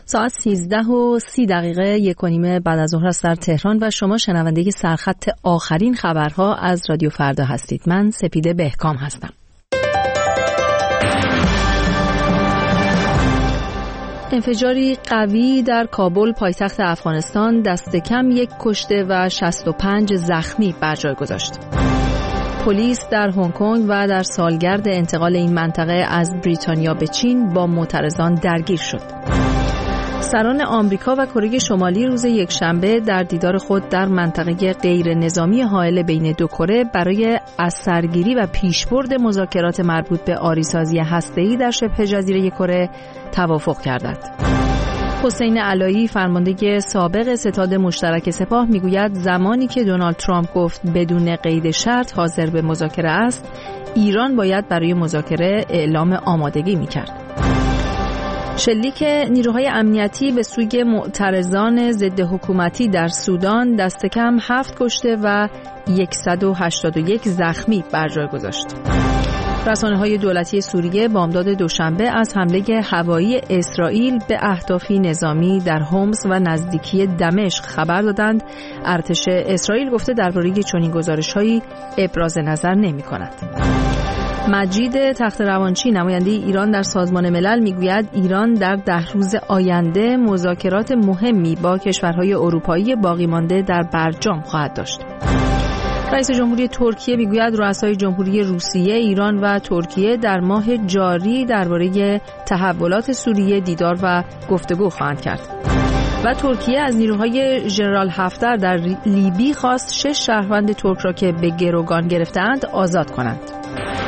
ساعت 13:30 1:30 بعد از ظهر است در تهران و شما شنونده سرخط آخرین خبرها از رادیو فردا هستید. من سپیده بهکام هستم. انفجاری قوی در کابل پایتخت افغانستان دست کم 1 کشته و 65 زخمی بر جای گذاشت. پلیس در هنگ کنگ و در سالگرد انتقال این منطقه از بریتانیا به چین با معترضان درگیر شد. سران آمریکا و کره شمالی روز یکشنبه در دیدار خود در منطقه غیر نظامی حائل بین دو کره برای از سرگیری و پیشبرد مذاکرات مربوط به آری‌سازی هسته‌ای در شبه جزیره کره توافق کردند. حسین علایی فرمانده سابق ستاد مشترک سپاه میگوید زمانی که دونالد ترامپ گفت بدون قید شرط حاضر به مذاکره است، ایران باید برای مذاکره اعلام آمادگی میکرد. شلیک نیروهای امنیتی به سوی معترضان ضد حکومتی در سودان دست کم 7 کشته و 181 زخمی بر جای گذاشت. رسانه‌های دولتی سوریه بامداد دوشنبه از حمله هوایی اسرائیل به اهدافی نظامی در حمص و نزدیکی دمشق خبر دادند. ارتش اسرائیل گفته درباره چنین گزارش‌هایی ابراز نظر نمی‌کند. مجید تخت‌روانچی نماینده ایران در سازمان ملل میگوید ایران در 10 روز آینده مذاکرات مهمی با کشورهای اروپایی باقی مانده در برجام خواهد داشت. رئیس جمهوری ترکیه میگوید رؤسای جمهوری روسیه، ایران و ترکیه در ماه جاری درباره تحولات سوریه دیدار و گفتگو خواهند کرد. و ترکیه از نیروهای ژنرال حفتر در لیبی خواست 6 شهروند ترک را که به گروگان گرفتند آزاد کنند.